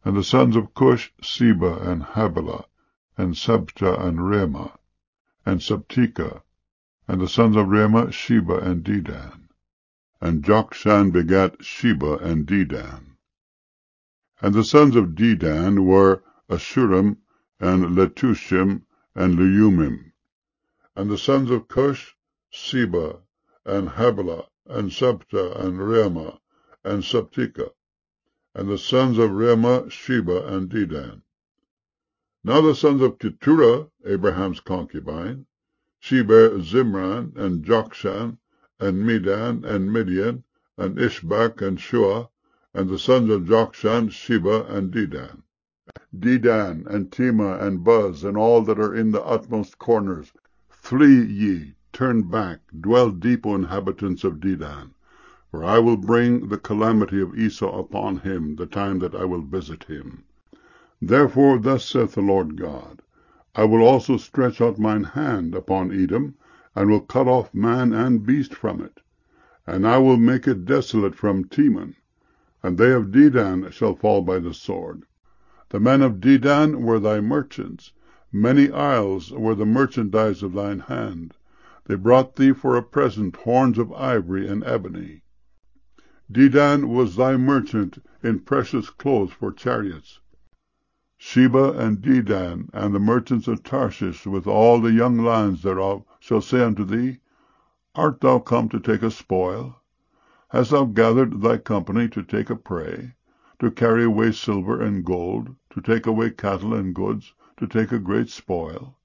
And the sons of Cush, Seba, and Havilah, and Sabta, and Raamah, and Sabteka. And the sons of Raamah, Sheba, and Dedan. And Jokshan begat Sheba and Dedan. And the sons of Dedan were Ashurim, and Letushim, and Leumim. And the sons of Cush, Seba, and Havilah, and Sabta, and Raamah, and Sabteka. And the sons of Raamah, Sheba, and Dedan. Now the sons of Keturah, Abraham's concubine, she bare Zimran, and Jokshan, and Medan, and Midian, and Ishbak, and Shua, and the sons of Jokshan, Sheba, and Dedan. Dedan, and Tema, and Buz, and all that are in the utmost corners. Flee ye, turn back, dwell deep, O inhabitants of Dedan. For I will bring the calamity of Esau upon him, the time that I will visit him. Therefore thus saith the Lord God, I will also stretch out mine hand upon Edom, and will cut off man and beast from it. And I will make it desolate from Teman, and they of Dedan shall fall by the sword. The men of Dedan were thy merchants, many isles were the merchandise of thine hand. They brought thee for a present horns of ivory and ebony. Dedan was thy merchant in precious clothes for chariots. Sheba and Dedan, and the merchants of Tarshish, with all the young lions thereof, shall say unto thee, Art thou come to take a spoil? Hast thou gathered thy company to take a prey, to carry away silver and gold, to take away cattle and goods, to take a great spoil?